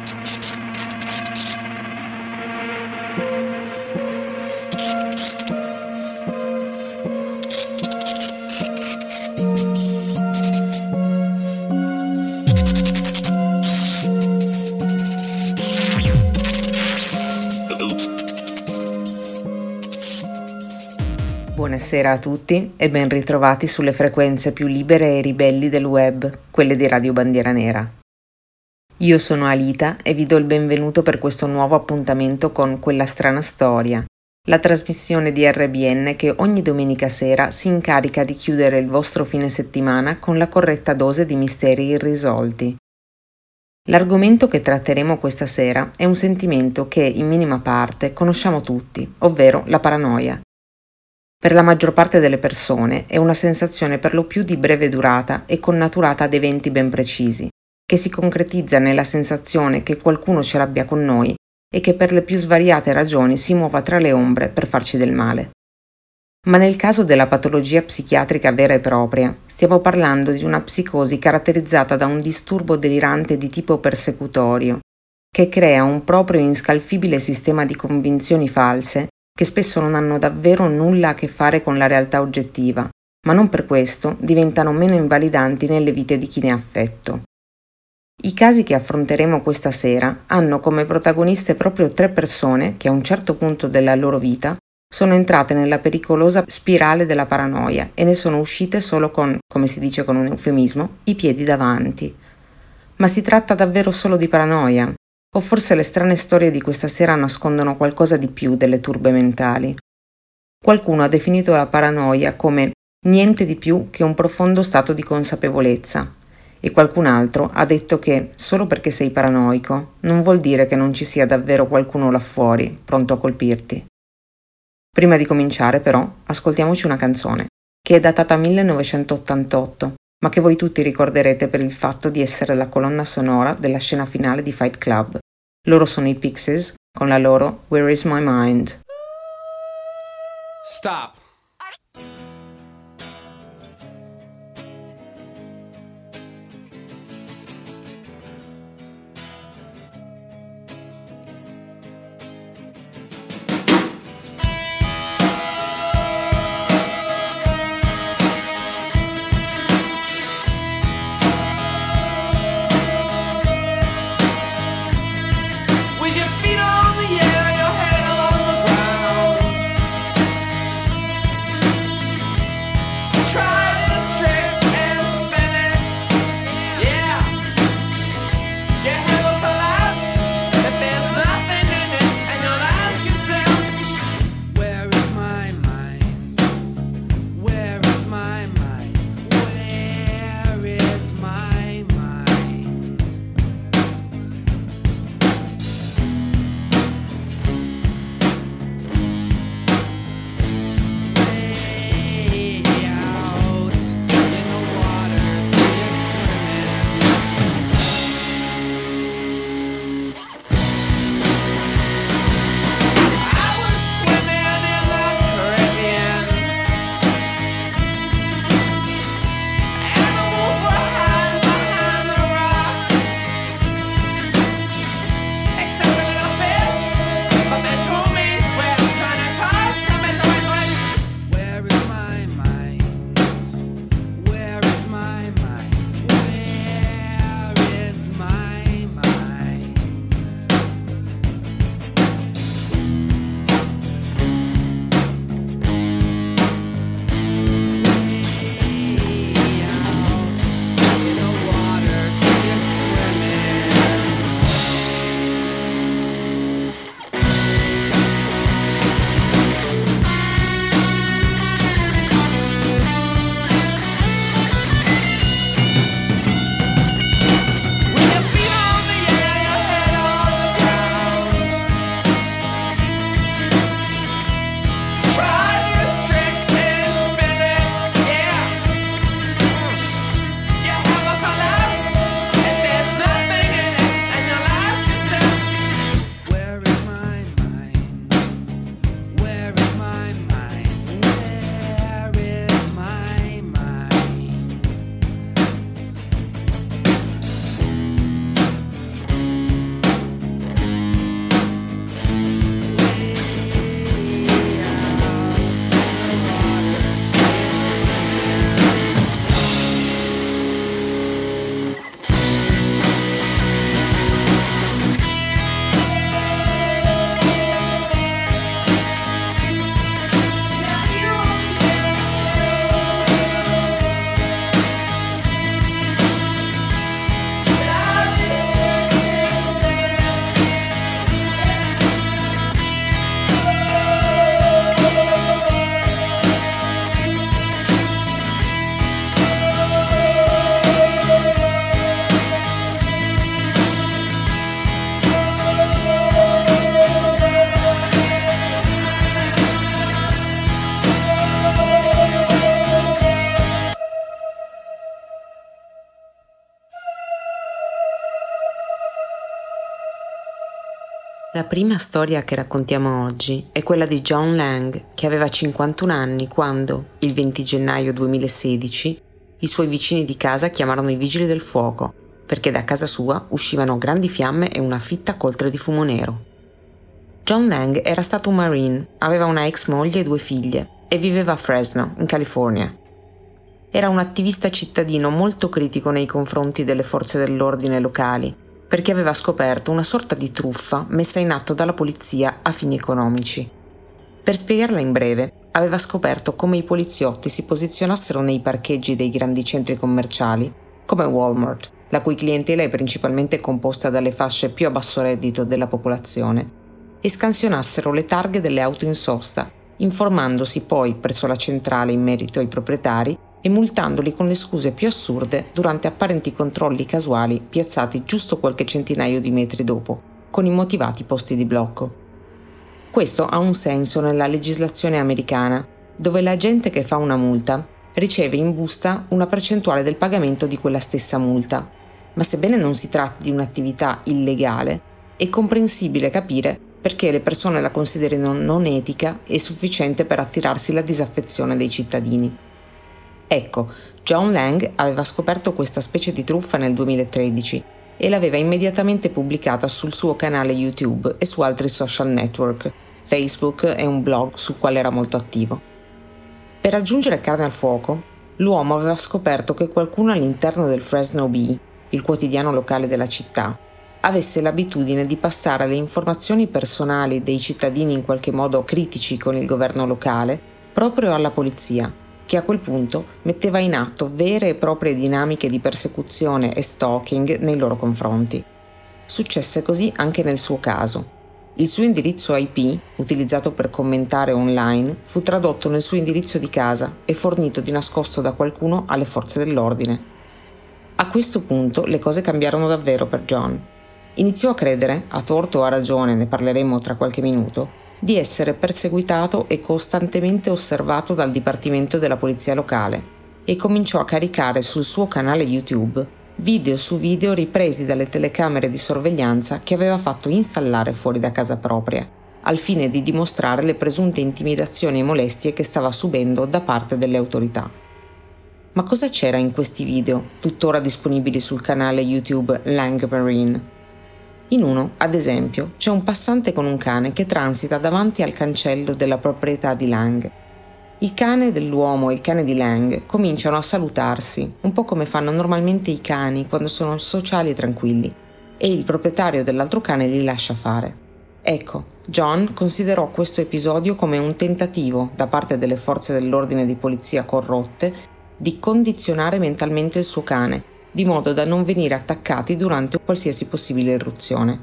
Buonasera a tutti e ben ritrovati sulle frequenze più libere e ribelli del web, quelle di Radio Bandiera Nera. Io sono Alita e vi do il benvenuto per questo nuovo appuntamento con Quella strana storia, la trasmissione di RBN che ogni domenica sera si incarica di chiudere il vostro fine settimana con la corretta dose di misteri irrisolti. L'argomento che tratteremo questa sera è un sentimento che, in minima parte, conosciamo tutti, ovvero la paranoia. Per la maggior parte delle persone è una sensazione per lo più di breve durata e connaturata ad eventi ben precisi, che si concretizza nella sensazione che qualcuno ce l'abbia con noi e che per le più svariate ragioni si muova tra le ombre per farci del male. Ma nel caso della patologia psichiatrica vera e propria, stiamo parlando di una psicosi caratterizzata da un disturbo delirante di tipo persecutorio, che crea un proprio inscalfibile sistema di convinzioni false che spesso non hanno davvero nulla a che fare con la realtà oggettiva, ma non per questo diventano meno invalidanti nelle vite di chi ne è affetto. I casi che affronteremo questa sera hanno come protagoniste proprio 3 persone che a un certo punto della loro vita sono entrate nella pericolosa spirale della paranoia e ne sono uscite solo con, come si dice con un eufemismo, i piedi davanti. Ma si tratta davvero solo di paranoia? O forse le strane storie di questa sera nascondono qualcosa di più delle turbe mentali? Qualcuno ha definito la paranoia come niente di più che un profondo stato di consapevolezza e qualcun altro ha detto che solo perché sei paranoico non vuol dire che non ci sia davvero qualcuno là fuori pronto a colpirti. Prima di cominciare però ascoltiamoci una canzone che è datata 1988, ma che voi tutti ricorderete per il fatto di essere la colonna sonora della scena finale di Fight Club. Loro sono i Pixies con la loro Where Is My Mind? Stop. With your feet on the air, your head on the ground. La prima storia che raccontiamo oggi è quella di John Lang, che aveva 51 anni quando, il 20 gennaio 2016, i suoi vicini di casa chiamarono i vigili del fuoco perché da casa sua uscivano grandi fiamme e una fitta coltre di fumo nero. John Lang era stato un Marine, aveva una ex moglie e 2 figlie e viveva a Fresno, in California. Era un attivista cittadino molto critico nei confronti delle forze dell'ordine locali, perché aveva scoperto una sorta di truffa messa in atto dalla polizia a fini economici. Per spiegarla in breve, aveva scoperto come i poliziotti si posizionassero nei parcheggi dei grandi centri commerciali, come Walmart, la cui clientela è principalmente composta dalle fasce più a basso reddito della popolazione, e scansionassero le targhe delle auto in sosta, informandosi poi presso la centrale in merito ai proprietari e multandoli con le scuse più assurde durante apparenti controlli casuali piazzati giusto qualche centinaio di metri dopo, con immotivati posti di blocco. Questo ha un senso nella legislazione americana, dove la gente che fa una multa riceve in busta una percentuale del pagamento di quella stessa multa, ma sebbene non si tratti di un'attività illegale, è comprensibile capire perché le persone la considerino non etica e sufficiente per attirarsi la disaffezione dei cittadini. Ecco, John Lang aveva scoperto questa specie di truffa nel 2013 e l'aveva immediatamente pubblicata sul suo canale YouTube e su altri social network, Facebook e un blog sul quale era molto attivo. Per aggiungere carne al fuoco, l'uomo aveva scoperto che qualcuno all'interno del Fresno Bee, il quotidiano locale della città, avesse l'abitudine di passare le informazioni personali dei cittadini in qualche modo critici con il governo locale proprio alla polizia, che a quel punto metteva in atto vere e proprie dinamiche di persecuzione e stalking nei loro confronti. Successe così anche nel suo caso. Il suo indirizzo IP, utilizzato per commentare online, fu tradotto nel suo indirizzo di casa e fornito di nascosto da qualcuno alle forze dell'ordine. A questo punto le cose cambiarono davvero per John. Iniziò a credere, a torto o a ragione, ne parleremo tra qualche minuto, di essere perseguitato e costantemente osservato dal Dipartimento della Polizia locale e cominciò a caricare sul suo canale YouTube video su video ripresi dalle telecamere di sorveglianza che aveva fatto installare fuori da casa propria, al fine di dimostrare le presunte intimidazioni e molestie che stava subendo da parte delle autorità. Ma cosa c'era in questi video, tuttora disponibili sul canale YouTube Lang Marine? In uno, ad esempio, c'è un passante con un cane che transita davanti al cancello della proprietà di Lang. Il cane dell'uomo e il cane di Lang cominciano a salutarsi, un po' come fanno normalmente i cani quando sono sociali e tranquilli, e il proprietario dell'altro cane li lascia fare. Ecco, John considerò questo episodio come un tentativo, da parte delle forze dell'ordine di polizia corrotte, di condizionare mentalmente il suo cane, di modo da non venire attaccati durante qualsiasi possibile irruzione.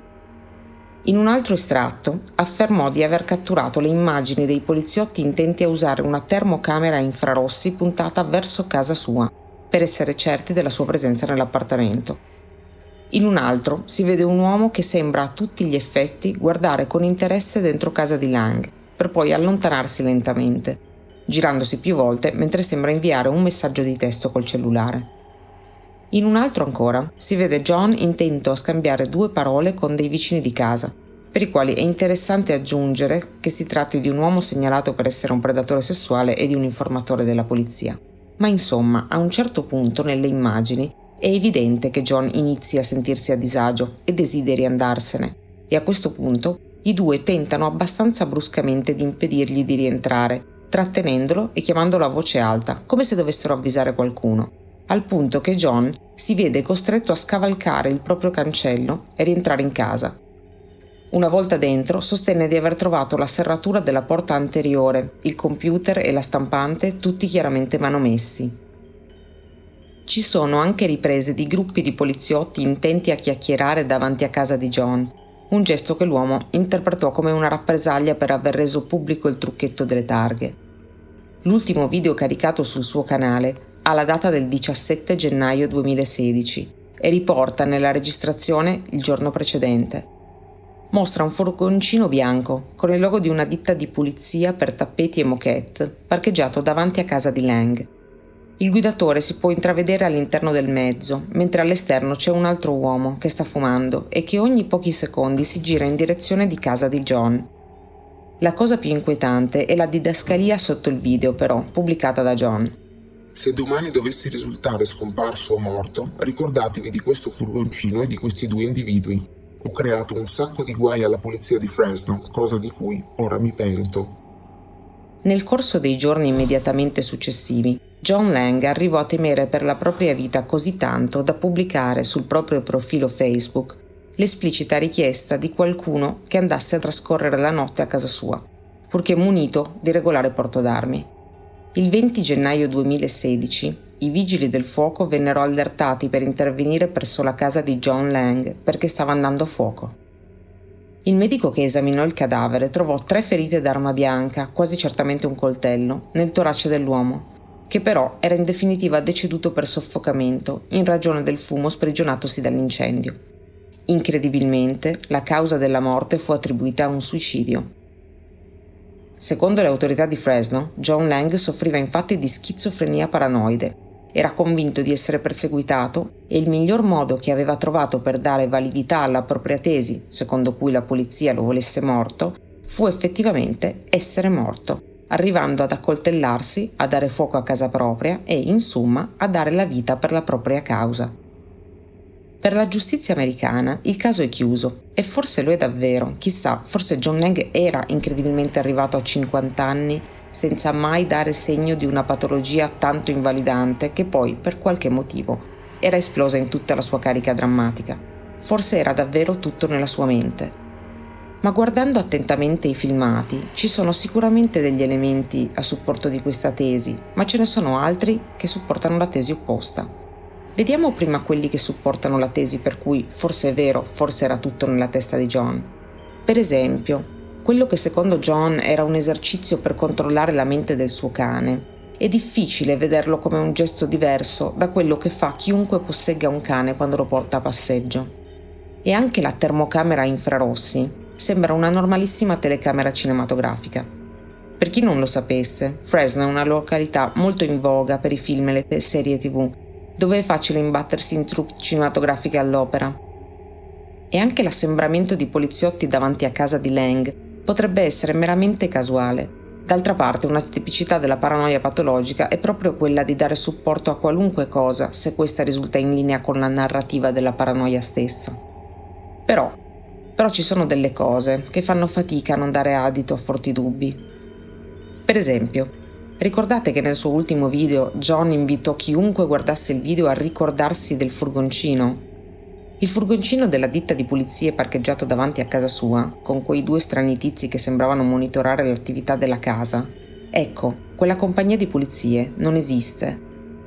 In un altro estratto affermò di aver catturato le immagini dei poliziotti intenti a usare una termocamera a infrarossi puntata verso casa sua, per essere certi della sua presenza nell'appartamento. In un altro si vede un uomo che sembra a tutti gli effetti guardare con interesse dentro casa di Lang, per poi allontanarsi lentamente, girandosi più volte mentre sembra inviare un messaggio di testo col cellulare. In un altro ancora si vede John intento a scambiare 2 parole con dei vicini di casa, per i quali è interessante aggiungere che si tratti di un uomo segnalato per essere un predatore sessuale e di un informatore della polizia. Ma insomma, a un certo punto nelle immagini è evidente che John inizi a sentirsi a disagio e desideri andarsene, e a questo punto i 2 tentano abbastanza bruscamente di impedirgli di rientrare, trattenendolo e chiamandolo a voce alta, come se dovessero avvisare qualcuno, al punto che John si vede costretto a scavalcare il proprio cancello e rientrare in casa. Una volta dentro, sostenne di aver trovato la serratura della porta anteriore, il computer e la stampante tutti chiaramente manomessi. Ci sono anche riprese di gruppi di poliziotti intenti a chiacchierare davanti a casa di John, un gesto che l'uomo interpretò come una rappresaglia per aver reso pubblico il trucchetto delle targhe. L'ultimo video caricato sul suo canale ha la data del 17 gennaio 2016 e riporta nella registrazione il giorno precedente. Mostra un furgoncino bianco con il logo di una ditta di pulizia per tappeti e moquette parcheggiato davanti a casa di Lang. Il guidatore si può intravedere all'interno del mezzo, mentre all'esterno c'è un altro uomo che sta fumando e che ogni pochi secondi si gira in direzione di casa di John. La cosa più inquietante è la didascalia sotto il video, però, pubblicata da John. Se domani dovessi risultare scomparso o morto, ricordatevi di questo furgoncino e di questi due individui. Ho creato un sacco di guai alla polizia di Fresno, cosa di cui ora mi pento. Nel corso dei giorni immediatamente successivi, John Lang arrivò a temere per la propria vita così tanto da pubblicare sul proprio profilo Facebook l'esplicita richiesta di qualcuno che andasse a trascorrere la notte a casa sua, purché munito di regolare porto d'armi. Il 20 gennaio 2016 i vigili del fuoco vennero allertati per intervenire presso la casa di John Lang perché stava andando a fuoco. Il medico che esaminò il cadavere trovò 3 ferite d'arma bianca, quasi certamente un coltello, nel torace dell'uomo, che però era in definitiva deceduto per soffocamento in ragione del fumo sprigionatosi dall'incendio. Incredibilmente, la causa della morte fu attribuita a un suicidio. Secondo le autorità di Fresno, John Lang soffriva infatti di schizofrenia paranoide. Era convinto di essere perseguitato e il miglior modo che aveva trovato per dare validità alla propria tesi, secondo cui la polizia lo volesse morto, fu effettivamente essere morto, arrivando ad accoltellarsi, a dare fuoco a casa propria e, insomma, a dare la vita per la propria causa. Per la giustizia americana il caso è chiuso e forse lo è davvero, chissà, forse John Lang era incredibilmente arrivato a 50 anni senza mai dare segno di una patologia tanto invalidante che poi, per qualche motivo, era esplosa in tutta la sua carica drammatica. Forse era davvero tutto nella sua mente. Ma guardando attentamente i filmati, ci sono sicuramente degli elementi a supporto di questa tesi, ma ce ne sono altri che supportano la tesi opposta. Vediamo prima quelli che supportano la tesi per cui forse è vero, forse era tutto nella testa di John. Per esempio, quello che secondo John era un esercizio per controllare la mente del suo cane. È difficile vederlo come un gesto diverso da quello che fa chiunque possegga un cane quando lo porta a passeggio. E anche la termocamera a infrarossi sembra una normalissima telecamera cinematografica. Per chi non lo sapesse, Fresno è una località molto in voga per i film e le serie TV, dove è facile imbattersi in troupe cinematografiche all'opera. E anche l'assembramento di poliziotti davanti a casa di Lang potrebbe essere meramente casuale. D'altra parte, una tipicità della paranoia patologica è proprio quella di dare supporto a qualunque cosa se questa risulta in linea con la narrativa della paranoia stessa. Però ci sono delle cose che fanno fatica a non dare adito a forti dubbi. Per esempio, ricordate che nel suo ultimo video John invitò chiunque guardasse il video a ricordarsi del furgoncino? Il furgoncino della ditta di pulizie parcheggiato davanti a casa sua, con quei 2 strani tizi che sembravano monitorare l'attività della casa, ecco, quella compagnia di pulizie non esiste.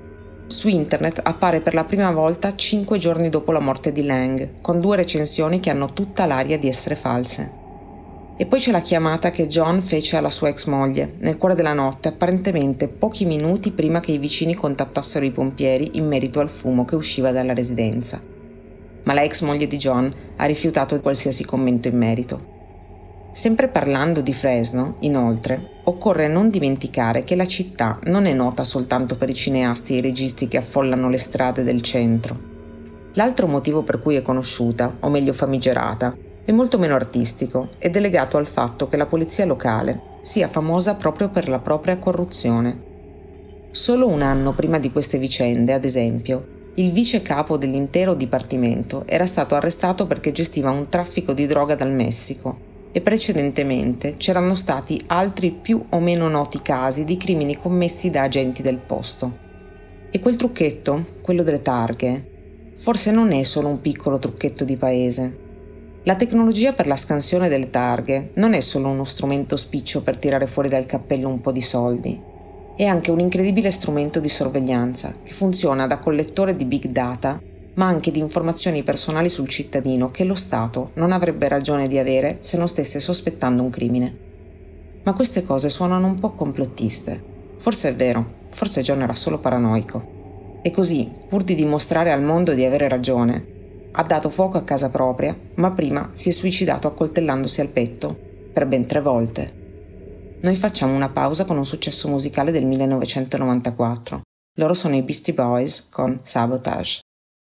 Su internet appare per la prima volta 5 giorni dopo la morte di Lang, con 2 recensioni che hanno tutta l'aria di essere false. E poi c'è la chiamata che John fece alla sua ex moglie, nel cuore della notte, apparentemente pochi minuti prima che i vicini contattassero i pompieri in merito al fumo che usciva dalla residenza. Ma la ex moglie di John ha rifiutato qualsiasi commento in merito. Sempre parlando di Fresno, inoltre, occorre non dimenticare che la città non è nota soltanto per i cineasti e i registi che affollano le strade del centro. L'altro motivo per cui è conosciuta, o meglio famigerata, è molto meno artistico ed è legato al fatto che la polizia locale sia famosa proprio per la propria corruzione. Solo un anno prima di queste vicende, ad esempio, il vice capo dell'intero dipartimento era stato arrestato perché gestiva un traffico di droga dal Messico e precedentemente c'erano stati altri più o meno noti casi di crimini commessi da agenti del posto. E quel trucchetto, quello delle targhe, forse non è solo un piccolo trucchetto di paese. La tecnologia per la scansione delle targhe non è solo uno strumento spiccio per tirare fuori dal cappello un po' di soldi. È anche un incredibile strumento di sorveglianza che funziona da collettore di big data, ma anche di informazioni personali sul cittadino che lo Stato non avrebbe ragione di avere se non stesse sospettando un crimine. Ma queste cose suonano un po' complottiste. Forse è vero, forse John era solo paranoico. E così, pur di dimostrare al mondo di avere ragione, ha dato fuoco a casa propria, ma prima si è suicidato accoltellandosi al petto per ben 3 volte. Noi facciamo una pausa con un successo musicale del 1994. Loro sono i Beastie Boys con Sabotage.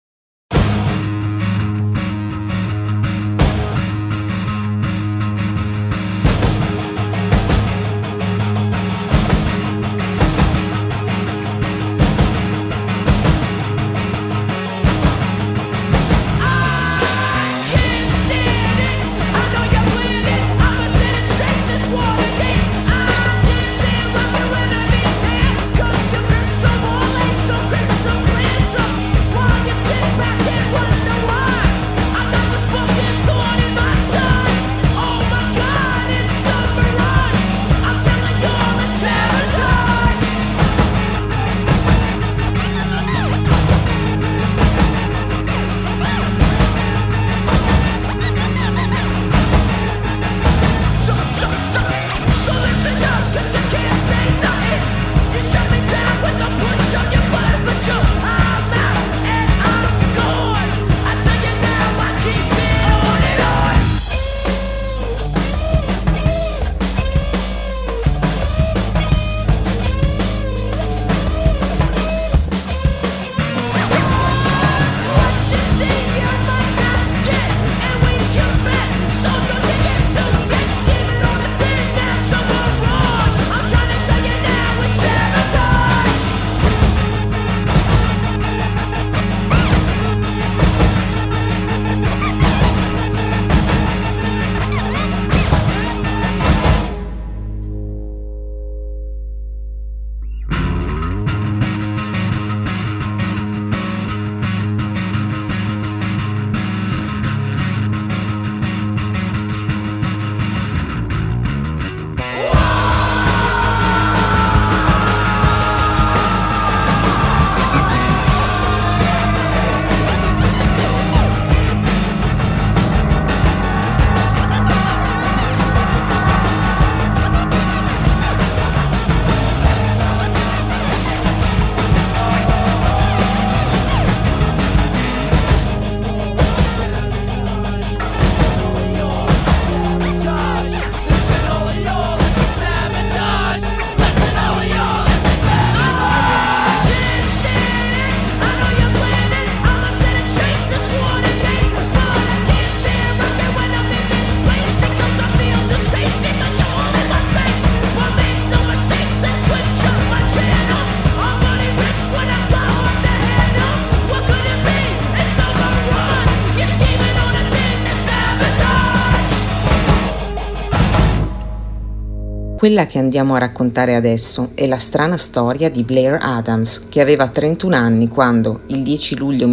Quella che andiamo a raccontare adesso è la strana storia di Blair Adams, che aveva 31 anni quando, il 10 luglio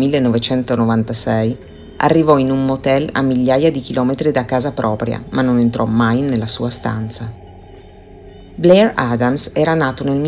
1996, arrivò in un motel a migliaia di chilometri da casa propria, ma non entrò mai nella sua stanza. Blair Adams era nato nel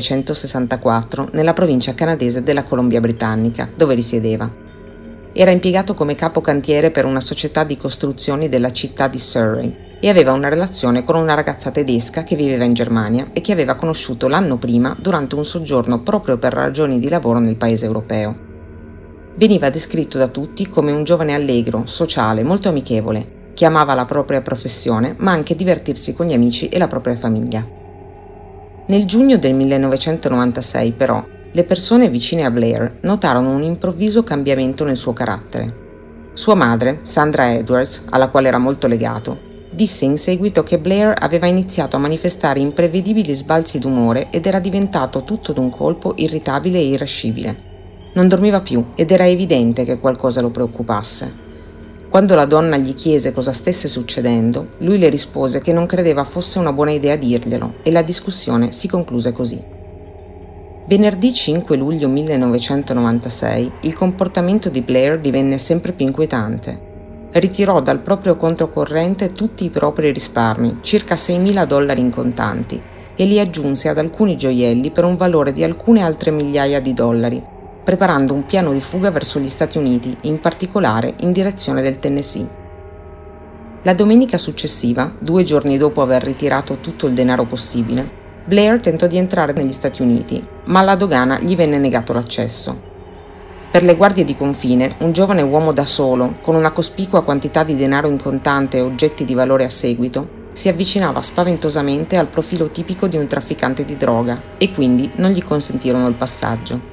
1964 nella provincia canadese della Columbia Britannica, dove risiedeva. Era impiegato come capocantiere per una società di costruzioni della città di Surrey e aveva una relazione con una ragazza tedesca che viveva in Germania e che aveva conosciuto l'anno prima durante un soggiorno proprio per ragioni di lavoro nel paese europeo. Veniva descritto da tutti come un giovane allegro, sociale, molto amichevole, che amava la propria professione ma anche divertirsi con gli amici e la propria famiglia. Nel giugno del 1996, però, le persone vicine a Blair notarono un improvviso cambiamento nel suo carattere. Sua madre, Sandra Edwards, alla quale era molto legato, disse in seguito che Blair aveva iniziato a manifestare imprevedibili sbalzi d'umore ed era diventato tutto d'un colpo irritabile e irascibile. Non dormiva più ed era evidente che qualcosa lo preoccupasse. Quando la donna gli chiese cosa stesse succedendo, lui le rispose che non credeva fosse una buona idea dirglielo e la discussione si concluse così. Venerdì 5 luglio 1996 il comportamento di Blair divenne sempre più inquietante. Ritirò dal proprio conto corrente tutti i propri risparmi, circa $6.000 in contanti, e li aggiunse ad alcuni gioielli per un valore di alcune altre migliaia di dollari, preparando un piano di fuga verso gli Stati Uniti, in particolare in direzione del Tennessee. La domenica successiva, 2 giorni dopo aver ritirato tutto il denaro possibile, Blair tentò di entrare negli Stati Uniti, ma alla dogana gli venne negato l'accesso. Per le guardie di confine, un giovane uomo da solo, con una cospicua quantità di denaro in contante e oggetti di valore a seguito, si avvicinava spaventosamente al profilo tipico di un trafficante di droga e quindi non gli consentirono il passaggio.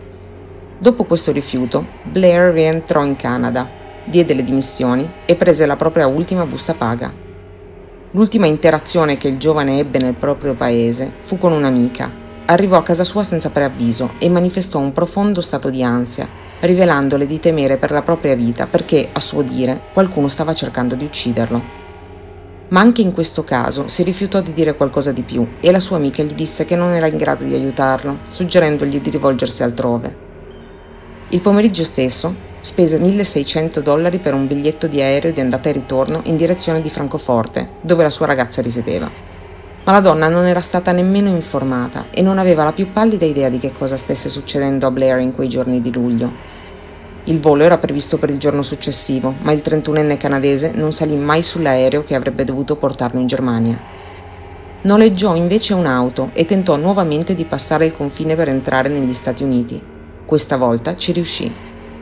Dopo questo rifiuto, Blair rientrò in Canada, diede le dimissioni e prese la propria ultima busta paga. L'ultima interazione che il giovane ebbe nel proprio paese fu con un'amica. Arrivò a casa sua senza preavviso e manifestò un profondo stato di ansia, rivelandole di temere per la propria vita perché, a suo dire, qualcuno stava cercando di ucciderlo. Ma anche in questo caso si rifiutò di dire qualcosa di più e la sua amica gli disse che non era in grado di aiutarlo, suggerendogli di rivolgersi altrove. Il pomeriggio stesso spese $1.600 per un biglietto di aereo di andata e ritorno in direzione di Francoforte, dove la sua ragazza risiedeva. Ma la donna non era stata nemmeno informata e non aveva la più pallida idea di che cosa stesse succedendo a Blair in quei giorni di luglio. Il volo era previsto per il giorno successivo, ma il 31enne canadese non salì mai sull'aereo che avrebbe dovuto portarlo in Germania. Noleggiò invece un'auto e tentò nuovamente di passare il confine per entrare negli Stati Uniti. Questa volta ci riuscì.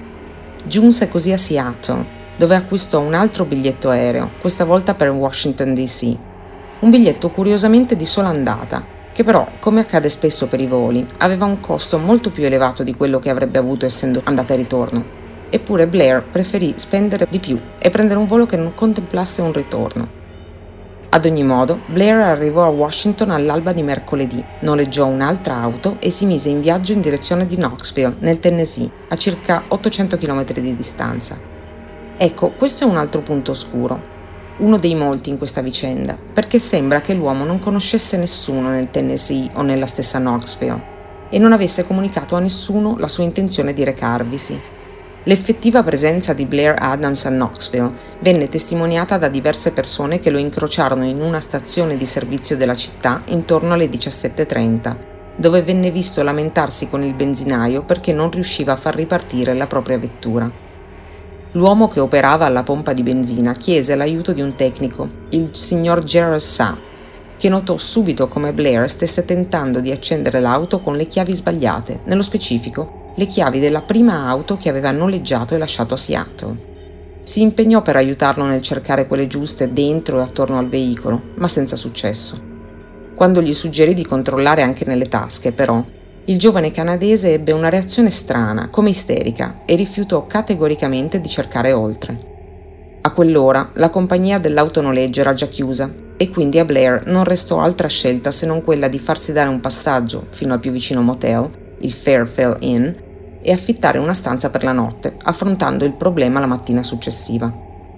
Giunse così a Seattle, dove acquistò un altro biglietto aereo, questa volta per Washington DC. Un biglietto curiosamente di sola andata, che però, come accade spesso per i voli, aveva un costo molto più elevato di quello che avrebbe avuto essendo andata e ritorno. Eppure Blair preferì spendere di più e prendere un volo che non contemplasse un ritorno. Ad ogni modo, Blair arrivò a Washington all'alba di mercoledì, noleggiò un'altra auto e si mise in viaggio in direzione di Knoxville, nel Tennessee, a circa 800 km di distanza. Ecco, questo è un altro punto oscuro, uno dei molti in questa vicenda, perché sembra che l'uomo non conoscesse nessuno nel Tennessee o nella stessa Knoxville e non avesse comunicato a nessuno la sua intenzione di recarvisi. L'effettiva presenza di Blair Adams a Knoxville venne testimoniata da diverse persone che lo incrociarono in una stazione di servizio della città intorno alle 17:30, dove venne visto lamentarsi con il benzinaio perché non riusciva a far ripartire la propria vettura. L'uomo che operava alla pompa di benzina chiese l'aiuto di un tecnico, il signor Gerald Sa, che notò subito come Blair stesse tentando di accendere l'auto con le chiavi sbagliate, nello specifico le chiavi della prima auto che aveva noleggiato e lasciato a Seattle. Si impegnò per aiutarlo nel cercare quelle giuste dentro e attorno al veicolo, ma senza successo. Quando gli suggerì di controllare anche nelle tasche, però, il giovane canadese ebbe una reazione strana, come isterica, e rifiutò categoricamente di cercare oltre. A quell'ora la compagnia dell'autonoleggio era già chiusa e quindi a Blair non restò altra scelta se non quella di farsi dare un passaggio fino al più vicino motel, il Fairfield Inn, e affittare una stanza per la notte, affrontando il problema la mattina successiva.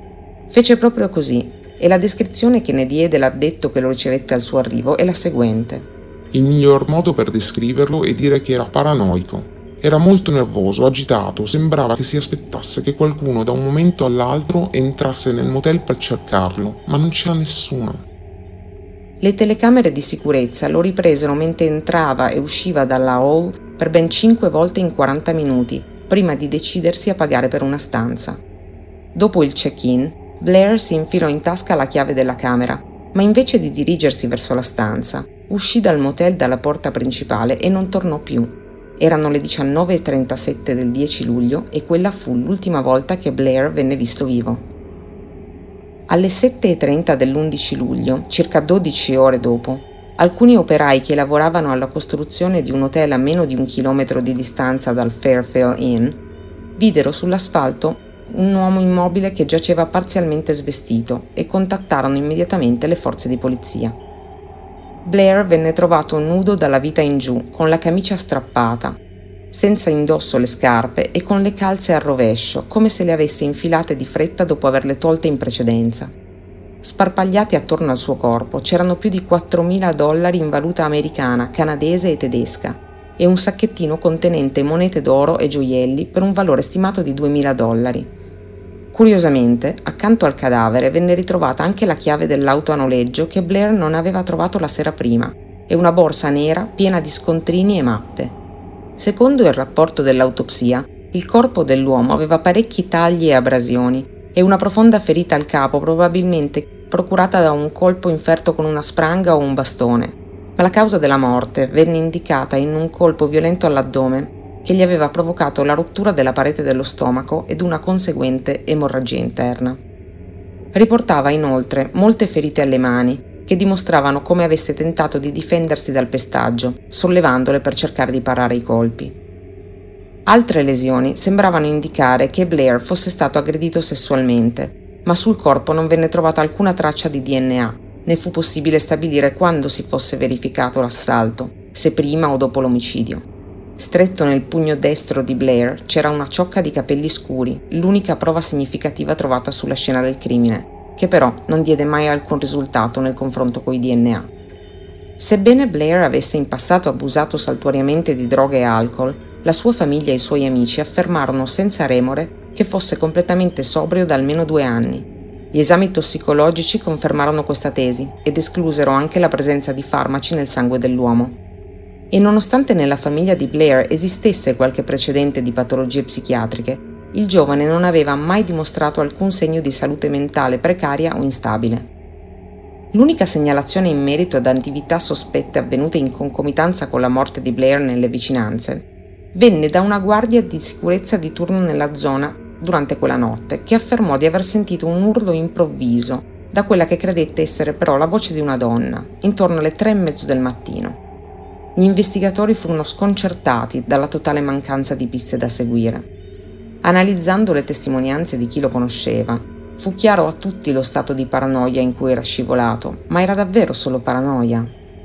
Fece proprio così, e la descrizione che ne diede l'addetto che lo ricevette al suo arrivo è la seguente. Il miglior modo per descriverlo è dire che era paranoico. Era molto nervoso, agitato, sembrava che si aspettasse che qualcuno da un momento all'altro entrasse nel motel per cercarlo, ma non c'era nessuno. Le telecamere di sicurezza lo ripresero mentre entrava e usciva dalla hall per ben 5 volte in 40 minuti, prima di decidersi a pagare per una stanza. Dopo il check-in, Blair si infilò in tasca la chiave della camera, ma invece di dirigersi verso la stanza, uscì dal motel dalla porta principale e non tornò più. Erano le 19:37 del 10 luglio e quella fu l'ultima volta che Blair venne visto vivo. Alle 7:30 dell'11 luglio, circa 12 ore dopo, alcuni operai che lavoravano alla costruzione di un hotel a meno di 1 chilometro di distanza dal Fairfield Inn videro sull'asfalto un uomo immobile che giaceva parzialmente svestito e contattarono immediatamente le forze di polizia. Blair venne trovato nudo dalla vita in giù, con la camicia strappata, senza indosso le scarpe e con le calze al rovescio, come se le avesse infilate di fretta dopo averle tolte in precedenza. Sparpagliati attorno al suo corpo c'erano più di $4.000 in valuta americana, canadese e tedesca e un sacchettino contenente monete d'oro e gioielli per un valore stimato di $2.000. Curiosamente, accanto al cadavere venne ritrovata anche la chiave dell'auto a noleggio che Blair non aveva trovato la sera prima e una borsa nera piena di scontrini e mappe. Secondo il rapporto dell'autopsia, il corpo dell'uomo aveva parecchi tagli e abrasioni e una profonda ferita al capo, probabilmente procurata da un colpo inferto con una spranga o un bastone, ma la causa della morte venne indicata in un colpo violento all'addome che gli aveva provocato la rottura della parete dello stomaco ed una conseguente emorragia interna. Riportava inoltre molte ferite alle mani, che dimostravano come avesse tentato di difendersi dal pestaggio, sollevandole per cercare di parare i colpi. Altre lesioni sembravano indicare che Blair fosse stato aggredito sessualmente, ma sul corpo non venne trovata alcuna traccia di DNA, né fu possibile stabilire quando si fosse verificato l'assalto, se prima o dopo l'omicidio. Stretto nel pugno destro di Blair c'era una ciocca di capelli scuri, l'unica prova significativa trovata sulla scena del crimine, che però non diede mai alcun risultato nel confronto coi DNA. Sebbene Blair avesse in passato abusato saltuariamente di droghe e alcol, la sua famiglia e i suoi amici affermarono senza remore che fosse completamente sobrio da almeno 2 anni. Gli esami tossicologici confermarono questa tesi ed esclusero anche la presenza di farmaci nel sangue dell'uomo. E nonostante nella famiglia di Blair esistesse qualche precedente di patologie psichiatriche, il giovane non aveva mai dimostrato alcun segno di salute mentale precaria o instabile. L'unica segnalazione in merito ad attività sospette avvenute in concomitanza con la morte di Blair nelle vicinanze venne da una guardia di sicurezza di turno nella zona durante quella notte, che affermò di aver sentito un urlo improvviso, da quella che credette essere però la voce di una donna, intorno alle 3:30 del mattino. Gli investigatori furono sconcertati dalla totale mancanza di piste da seguire. Analizzando le testimonianze di chi lo conosceva, fu chiaro a tutti lo stato di paranoia in cui era scivolato, ma era davvero solo paranoia.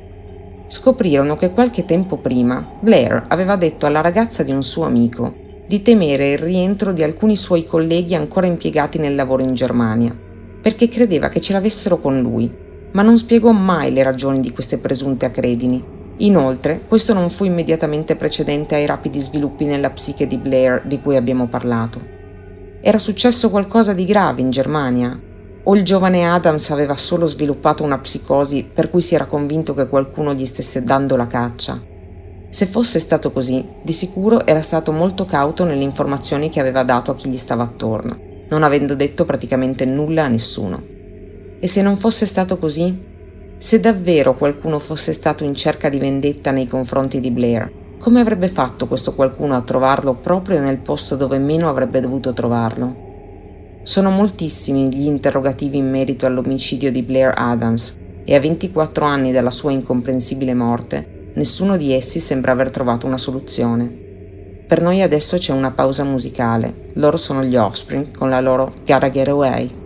Scoprirono che qualche tempo prima Blair aveva detto alla ragazza di un suo amico di temere il rientro di alcuni suoi colleghi ancora impiegati nel lavoro in Germania, perché credeva che ce l'avessero con lui, ma non spiegò mai le ragioni di queste presunte accredini. Inoltre, questo non fu immediatamente precedente ai rapidi sviluppi nella psiche di Blair di cui abbiamo parlato. Era successo qualcosa di grave in Germania? O il giovane Adams aveva solo sviluppato una psicosi per cui si era convinto che qualcuno gli stesse dando la caccia? Se fosse stato così, di sicuro era stato molto cauto nelle informazioni che aveva dato a chi gli stava attorno, non avendo detto praticamente nulla a nessuno. E se non fosse stato così? Se davvero qualcuno fosse stato in cerca di vendetta nei confronti di Blair, come avrebbe fatto questo qualcuno a trovarlo proprio nel posto dove meno avrebbe dovuto trovarlo? Sono moltissimi gli interrogativi in merito all'omicidio di Blair Adams e a 24 anni dalla sua incomprensibile morte, nessuno di essi sembra aver trovato una soluzione. Per noi adesso c'è una pausa musicale. Loro sono gli Offspring con la loro Gotta Get Away.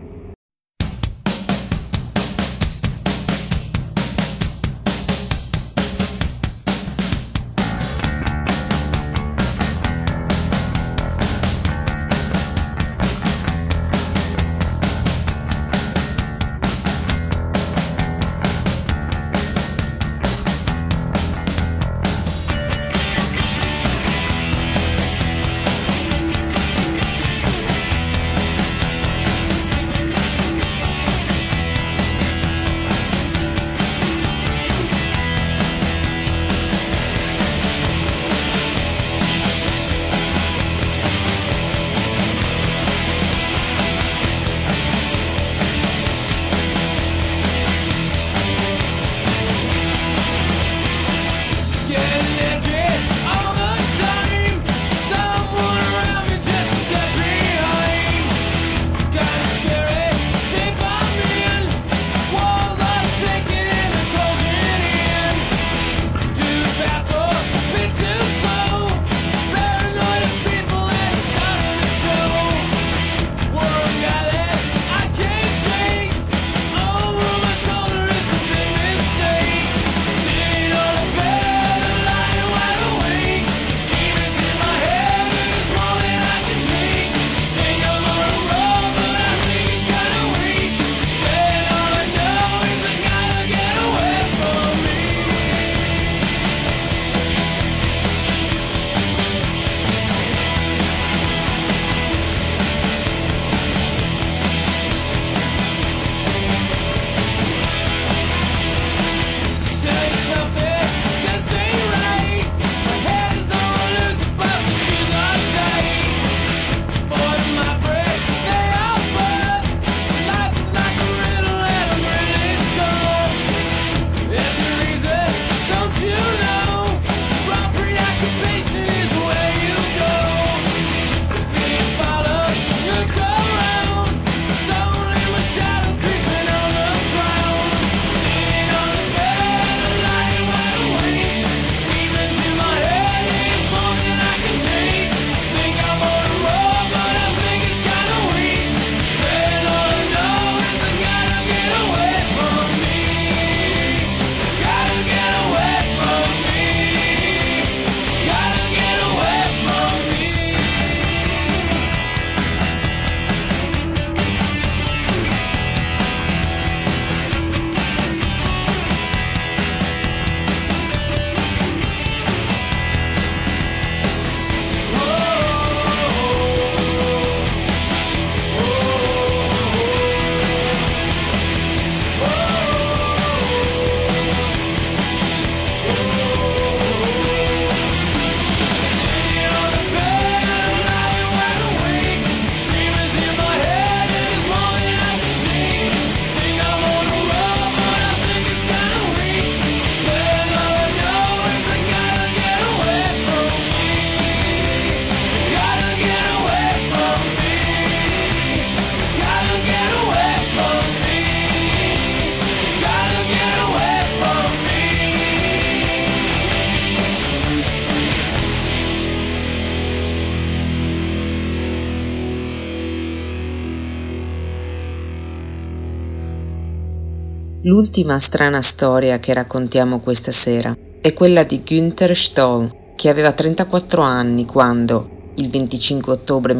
L'ultima strana storia che raccontiamo questa sera è quella di Günther Stoll, che aveva 34 anni quando, il 25 ottobre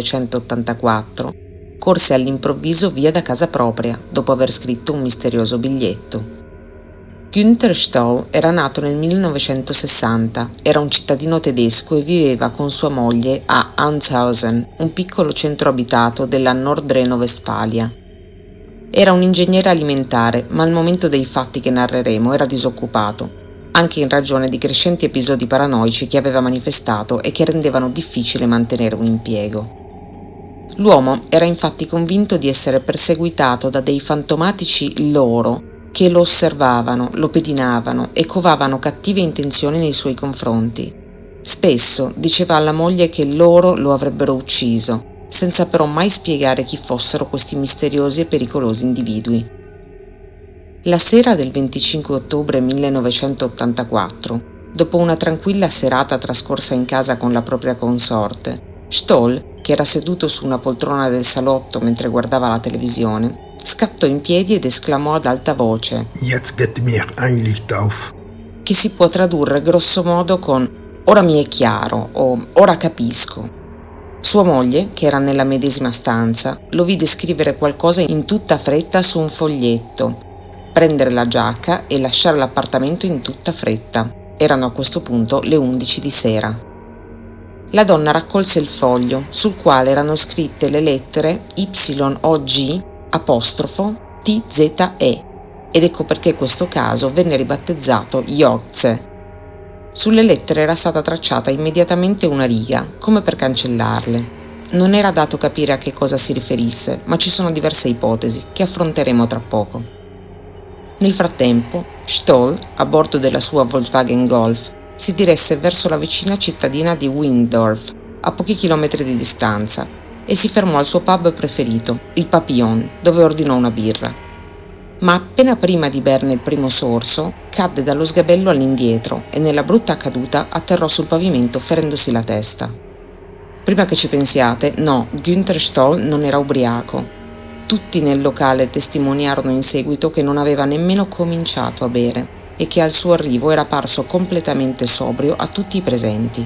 1984, corse all'improvviso via da casa propria dopo aver scritto un misterioso biglietto. Günther Stoll era nato nel 1960, era un cittadino tedesco e viveva con sua moglie a Andshausen, un piccolo centro abitato della Nord-Reno-Westfalia. Era un ingegnere alimentare, ma al momento dei fatti che narreremo era disoccupato, anche in ragione di crescenti episodi paranoici che aveva manifestato e che rendevano difficile mantenere un impiego. L'uomo era infatti convinto di essere perseguitato da dei fantomatici loro che lo osservavano, lo pedinavano e covavano cattive intenzioni nei suoi confronti. Spesso diceva alla moglie che loro lo avrebbero ucciso, senza però mai spiegare chi fossero questi misteriosi e pericolosi individui. La sera del 25 ottobre 1984, dopo una tranquilla serata trascorsa in casa con la propria consorte, Stoll, che era seduto su una poltrona del salotto mentre guardava la televisione, scattò in piedi ed esclamò ad alta voce Jetzt geht mir ein Licht auf, che si può tradurre grosso modo con «ora mi è chiaro» o «ora capisco». Sua moglie, che era nella medesima stanza, lo vide scrivere qualcosa in tutta fretta su un foglietto, prendere la giacca e lasciare l'appartamento in tutta fretta. Erano a questo punto le 11 di sera. La donna raccolse il foglio, sul quale erano scritte le lettere YOG apostrofo TZE, ed ecco perché questo caso venne ribattezzato Yogze. Sulle lettere era stata tracciata immediatamente una riga, come per cancellarle. Non era dato capire a che cosa si riferisse, ma ci sono diverse ipotesi, che affronteremo tra poco. Nel frattempo, Stoll, a bordo della sua Volkswagen Golf, si diresse verso la vicina cittadina di Windorf, a pochi chilometri di distanza, e si fermò al suo pub preferito, il Papillon, dove ordinò una birra. Ma appena prima di berne il primo sorso, cadde dallo sgabello all'indietro e nella brutta caduta atterrò sul pavimento ferendosi la testa. Prima che ci pensiate, no, Günther Stoll non era ubriaco. Tutti nel locale testimoniarono in seguito che non aveva nemmeno cominciato a bere e che al suo arrivo era parso completamente sobrio a tutti i presenti.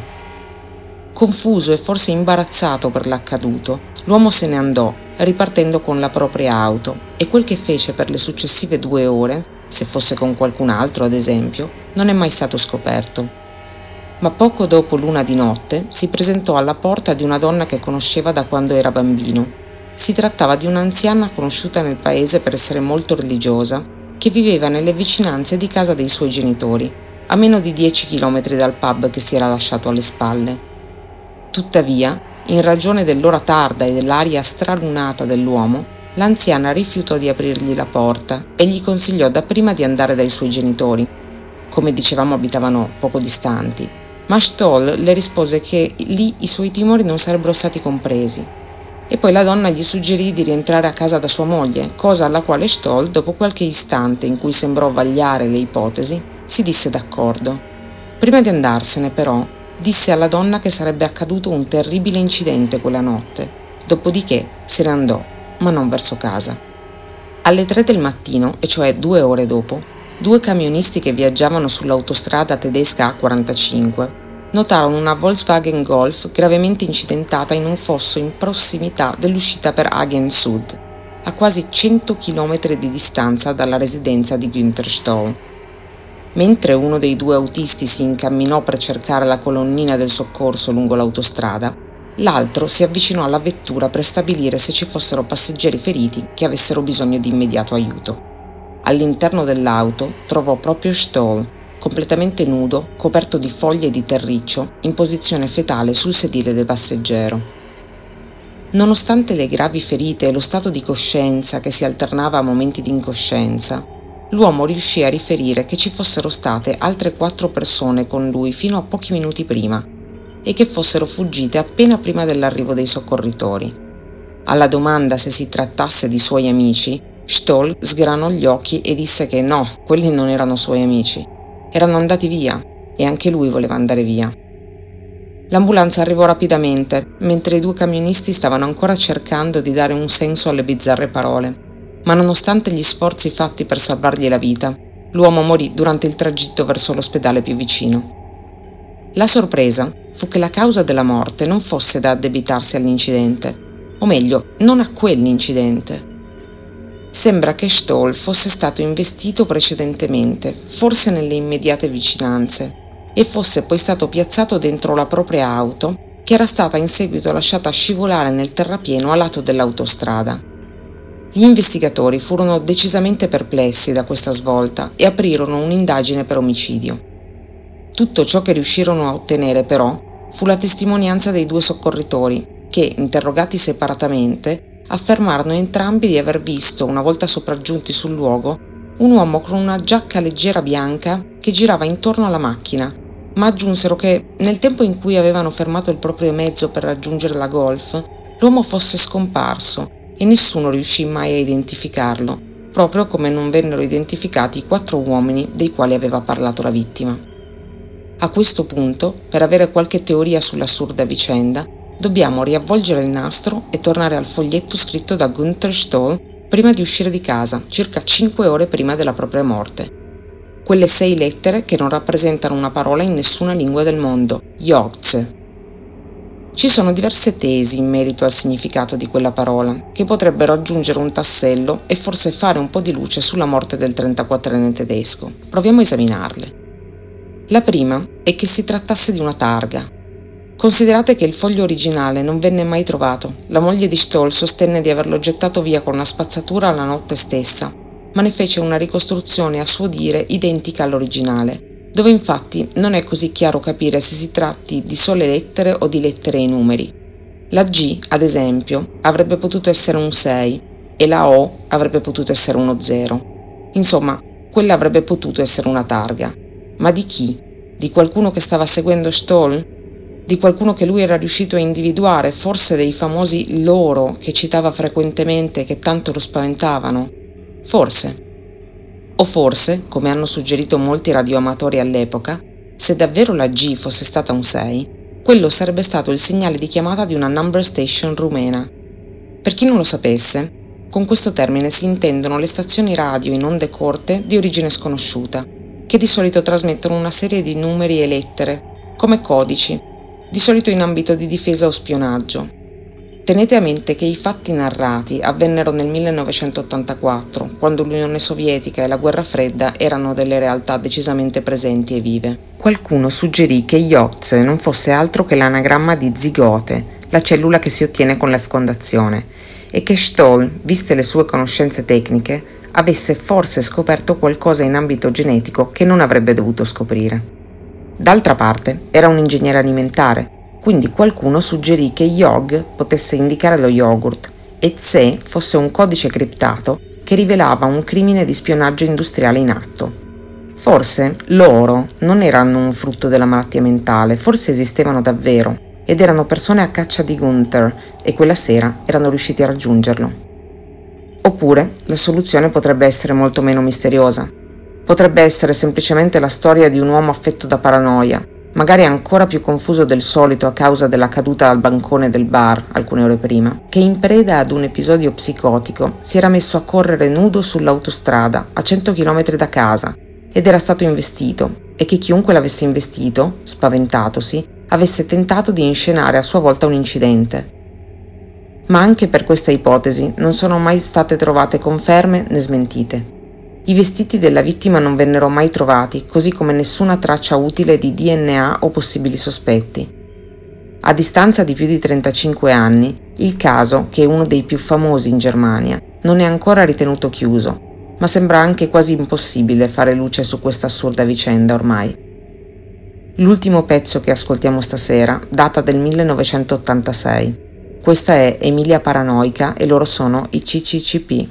Confuso e forse imbarazzato per l'accaduto, l'uomo se ne andò, ripartendo con la propria auto, e quel che fece per le successive 2 ore, se fosse con qualcun altro ad esempio, non è mai stato scoperto. Ma poco dopo l'1 di notte si presentò alla porta di una donna che conosceva da quando era bambino. Si trattava di un'anziana conosciuta nel paese per essere molto religiosa, che viveva nelle vicinanze di casa dei suoi genitori, a meno di 10 chilometri dal pub che si era lasciato alle spalle. Tuttavia, in ragione dell'ora tarda e dell'aria stralunata dell'uomo, l'anziana rifiutò di aprirgli la porta e gli consigliò dapprima di andare dai suoi genitori. Come dicevamo, abitavano poco distanti, ma Stoll le rispose che lì i suoi timori non sarebbero stati compresi. E poi la donna gli suggerì di rientrare a casa da sua moglie, cosa alla quale Stoll, dopo qualche istante in cui sembrò vagliare le ipotesi, si disse d'accordo. Prima di andarsene, però, disse alla donna che sarebbe accaduto un terribile incidente quella notte, dopodiché se ne andò, ma non verso casa. Alle 3 del mattino, e cioè 2 ore dopo, 2 camionisti che viaggiavano sull'autostrada tedesca A45 notarono una Volkswagen Golf gravemente incidentata in un fosso in prossimità dell'uscita per Hagen Sud, a quasi 100 km di distanza dalla residenza di Günther Stoll. Mentre uno dei 2 autisti si incamminò per cercare la colonnina del soccorso lungo l'autostrada, l'altro si avvicinò alla vettura per stabilire se ci fossero passeggeri feriti che avessero bisogno di immediato aiuto. All'interno dell'auto trovò proprio Stoll, completamente nudo, coperto di foglie e di terriccio, in posizione fetale sul sedile del passeggero. Nonostante le gravi ferite e lo stato di coscienza che si alternava a momenti di incoscienza, l'uomo riuscì a riferire che ci fossero state altre 4 persone con lui fino a pochi minuti prima e che fossero fuggite appena prima dell'arrivo dei soccorritori. Alla domanda se si trattasse di suoi amici, Stoll sgranò gli occhi e disse che no, quelli non erano suoi amici. Erano andati via e anche lui voleva andare via. L'ambulanza arrivò rapidamente, mentre i 2 camionisti stavano ancora cercando di dare un senso alle bizzarre parole. ma nonostante gli sforzi fatti per salvargli la vita, l'uomo morì durante il tragitto verso l'ospedale più vicino. La sorpresa fu che la causa della morte non fosse da addebitarsi all'incidente, o meglio, non a quell'incidente. Sembra che Stoll fosse stato investito precedentemente, forse nelle immediate vicinanze, e fosse poi stato piazzato dentro la propria auto, che era stata in seguito lasciata scivolare nel terrapieno a lato dell'autostrada. Gli investigatori furono decisamente perplessi da questa svolta e aprirono un'indagine per omicidio. Tutto ciò che riuscirono a ottenere, però, fu la testimonianza dei due soccorritori, che, interrogati separatamente, affermarono entrambi di aver visto, una volta sopraggiunti sul luogo, un uomo con una giacca leggera bianca che girava intorno alla macchina, ma aggiunsero che, nel tempo in cui avevano fermato il proprio mezzo per raggiungere la Golf, l'uomo fosse scomparso e nessuno riuscì mai a identificarlo, proprio come non vennero identificati i 4 uomini dei quali aveva parlato la vittima. A questo punto, per avere qualche teoria sull'assurda vicenda, dobbiamo riavvolgere il nastro e tornare al foglietto scritto da Gunther Stoll prima di uscire di casa, circa 5 ore prima della propria morte. Quelle 6 lettere che non rappresentano una parola in nessuna lingua del mondo, Jogze. Ci sono diverse tesi in merito al significato di quella parola, che potrebbero aggiungere un tassello e forse fare un po' di luce sulla morte del 34enne tedesco. Proviamo a esaminarle. La prima è che si trattasse di una targa. Considerate che il foglio originale non venne mai trovato. La moglie di Stoll sostenne di averlo gettato via con una spazzatura la notte stessa, ma ne fece una ricostruzione a suo dire identica all'originale, dove infatti non è così chiaro capire se si tratti di sole lettere o di lettere e numeri. La G, ad esempio, avrebbe potuto essere un 6 e la O avrebbe potuto essere uno 0. Insomma, quella avrebbe potuto essere una targa. Ma di chi? Di qualcuno che stava seguendo Stoll? Di qualcuno che lui era riuscito a individuare, forse dei famosi loro che citava frequentemente e che tanto lo spaventavano? Forse. O forse, come hanno suggerito molti radioamatori all'epoca, se davvero la G fosse stata un 6, quello sarebbe stato il segnale di chiamata di una number station rumena. Per chi non lo sapesse, con questo termine si intendono le stazioni radio in onde corte di origine sconosciuta, che di solito trasmettono una serie di numeri e lettere, come codici, di solito in ambito di difesa o spionaggio. Tenete a mente che i fatti narrati avvennero nel 1984, quando l'Unione Sovietica e la Guerra Fredda erano delle realtà decisamente presenti e vive. Qualcuno suggerì che Jogze non fosse altro che l'anagramma di zigote, la cellula che si ottiene con la fecondazione, e che Stoll, viste le sue conoscenze tecniche, avesse forse scoperto qualcosa in ambito genetico che non avrebbe dovuto scoprire. D'altra parte, era un ingegnere alimentare, quindi qualcuno suggerì che Yog potesse indicare lo yogurt e Tse fosse un codice criptato che rivelava un crimine di spionaggio industriale in atto. Forse loro non erano un frutto della malattia mentale, forse esistevano davvero ed erano persone a caccia di Gunther e quella sera erano riusciti a raggiungerlo. Oppure la soluzione potrebbe essere molto meno misteriosa. Potrebbe essere semplicemente la storia di un uomo affetto da paranoia, magari ancora più confuso del solito a causa della caduta dal bancone del bar alcune ore prima, che in preda ad un episodio psicotico si era messo a correre nudo sull'autostrada a 100 km da casa ed era stato investito, e che chiunque l'avesse investito, spaventatosi, avesse tentato di inscenare a sua volta un incidente. Ma anche per questa ipotesi non sono mai state trovate conferme né smentite. I vestiti della vittima non vennero mai trovati, così come nessuna traccia utile di DNA o possibili sospetti. A distanza di più di 35 anni, il caso, che è uno dei più famosi in Germania, non è ancora ritenuto chiuso, ma sembra anche quasi impossibile fare luce su questa assurda vicenda ormai. L'ultimo pezzo che ascoltiamo stasera data del 1986. Questa è Emilia Paranoica e loro sono i CCCP.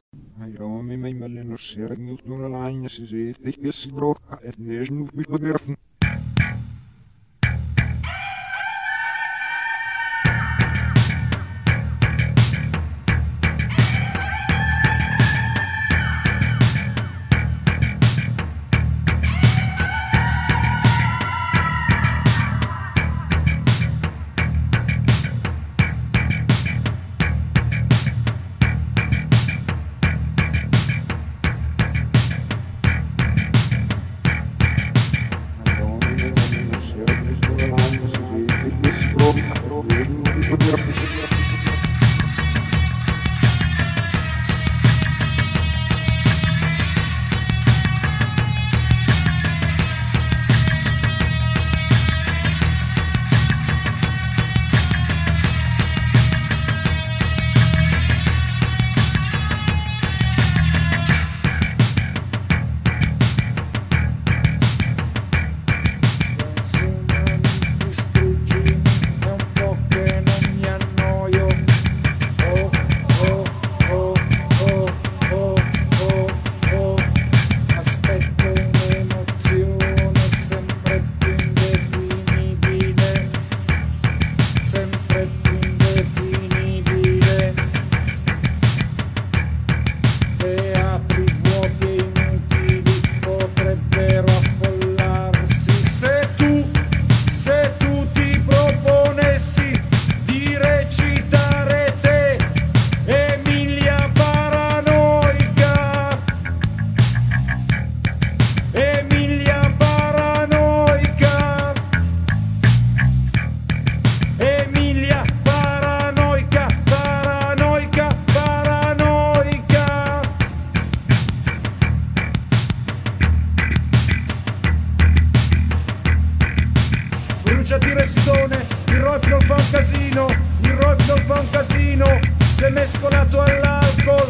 un casino, si è mescolato all'alcol.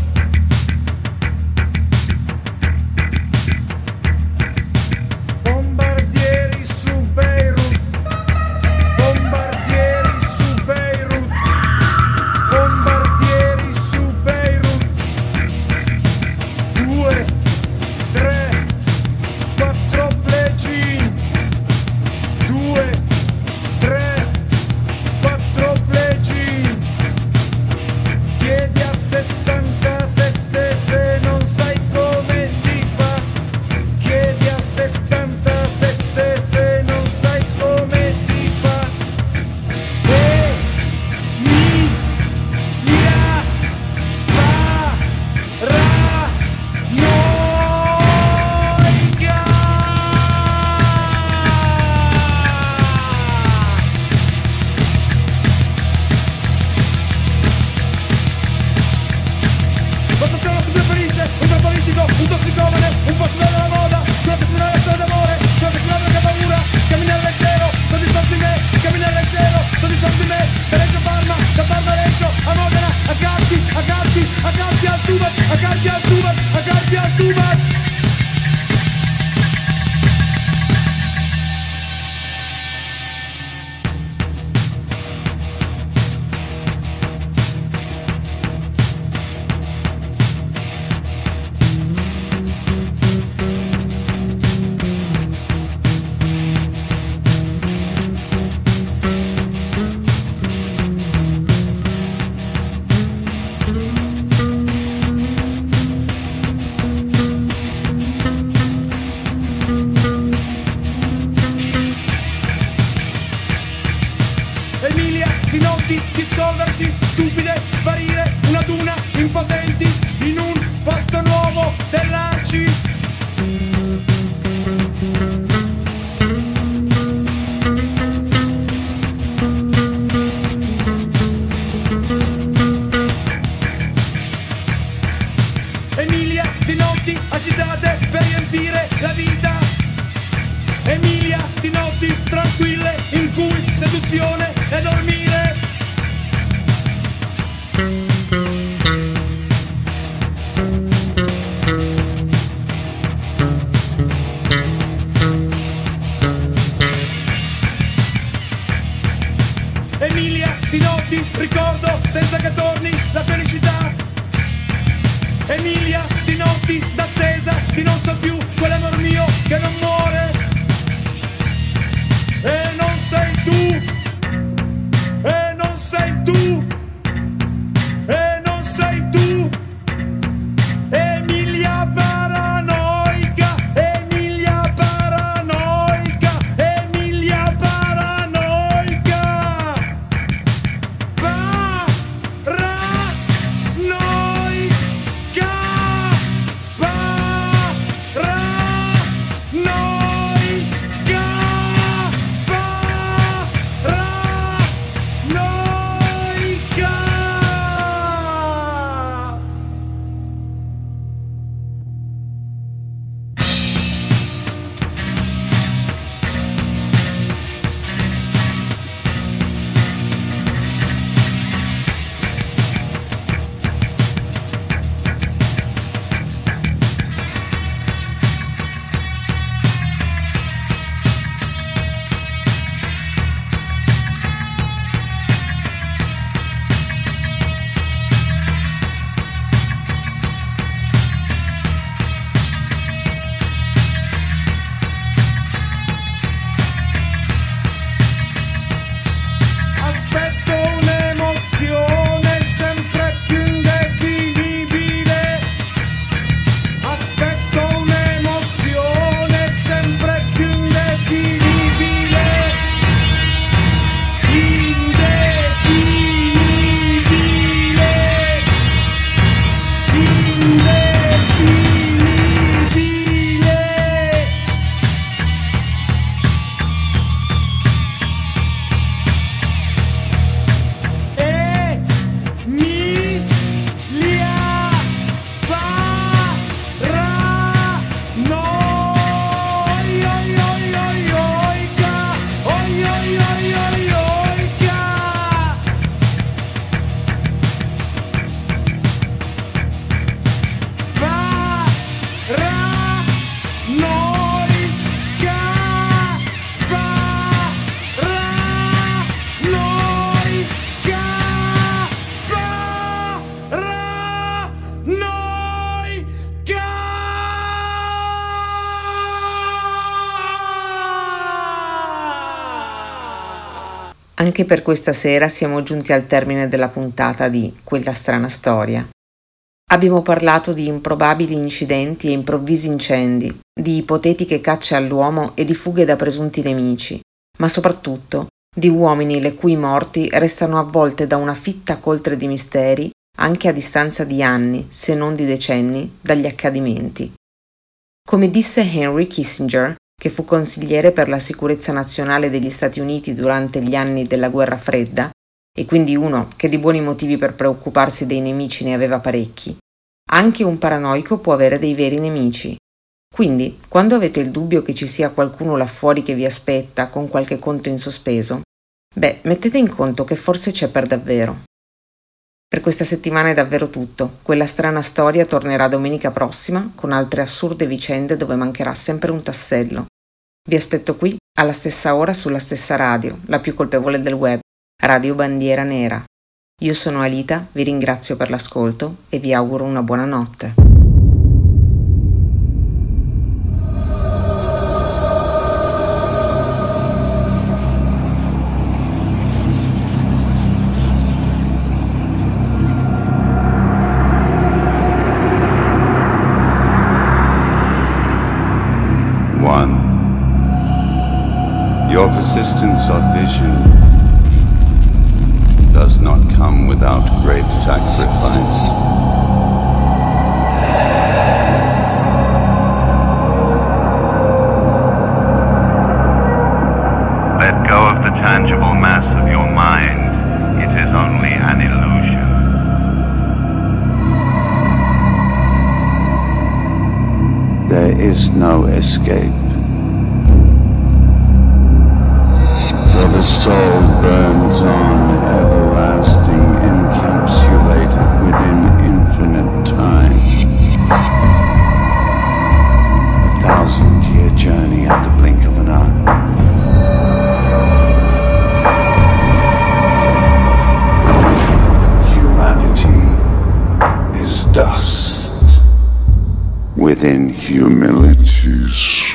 Bombardieri su Beirut, bombardieri su Beirut, bombardieri su Beirut. 2, 3, 4 plegini. 2, 3, 4 plegini. Chiedi a 77 se non sai come si fa. Chiedi a 77 se non sai come si fa. E mi ra pa ra noica. Questo stiamo stupido felice, un po' politico, un tossicomane, un po' studiato della moda, quello che si dà la storia d'amore, quello che si dà perché ha paura, camminare leggero, soddisfatto di me, camminare leggero, soddisfatto di me, da Reggio Parma, da Parma a Reggio, a Modena, a Carpi, a Carpi, a Carpi al Tubac, a Carpi al Tubac, a Carpi al Tubac. Emilia, di notti, dissolversi, stupide, sparire, una duna, impotenti, in un posto nuovo dell'Arci. Emilia, di notti, agitate per riempire la vita. Emilia, di notti tranquille in cui seduzione e dormire. Emilia, di notti ricordo senza che torni la felicità. Emilia, di notti d'attesa di non so più quell'amor mio che non muore. E non sei tu, e non sei tu, e non sei tu. Emilia paranoica, Emilia paranoica, Emilia paranoica. Paranoica, paranoica. anche per questa sera siamo giunti al termine della puntata di Quella strana storia. Abbiamo parlato di improbabili incidenti e improvvisi incendi, di ipotetiche cacce all'uomo e di fughe da presunti nemici, ma soprattutto di uomini le cui morti restano avvolte da una fitta coltre di misteri anche a distanza di anni, se non di decenni, dagli accadimenti. Come disse Henry Kissinger, che fu consigliere per la sicurezza nazionale degli Stati Uniti durante gli anni della Guerra Fredda, e quindi uno che di buoni motivi per preoccuparsi dei nemici ne aveva parecchi, anche un paranoico può avere dei veri nemici. Quindi, quando avete il dubbio che ci sia qualcuno là fuori che vi aspetta con qualche conto in sospeso, mettete in conto che forse c'è per davvero. Per questa settimana è davvero tutto. Quella strana storia tornerà domenica prossima con altre assurde vicende dove mancherà sempre un tassello. Vi aspetto qui, alla stessa ora, sulla stessa radio, la più colpevole del web, Radio Bandiera Nera. Io sono Alita, vi ringrazio per l'ascolto e vi auguro una buona notte. Your persistence of vision does not come without great sacrifice. Let go of the tangible mass of your mind. It is only an illusion. There is no escape. For the soul burns on, everlasting, encapsulated within infinite time. A 1,000-year journey at the blink of an eye. Humanity is dust within humility's.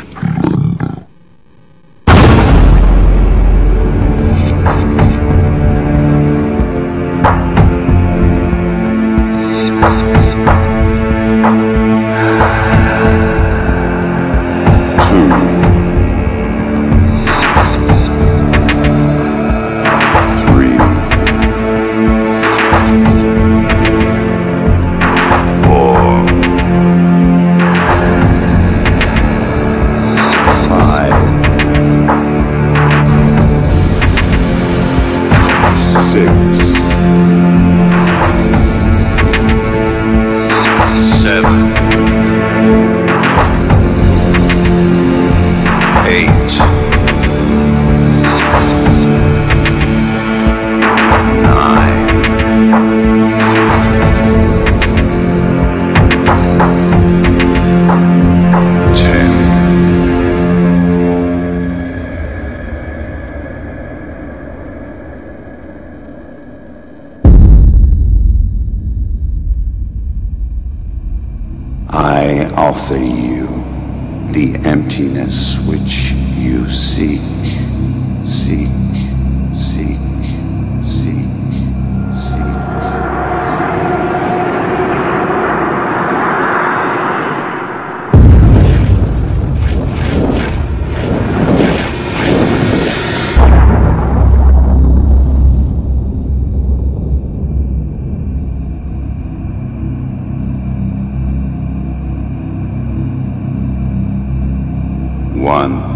I offer you the emptiness which you seek, seek, seek, seek, seek. One.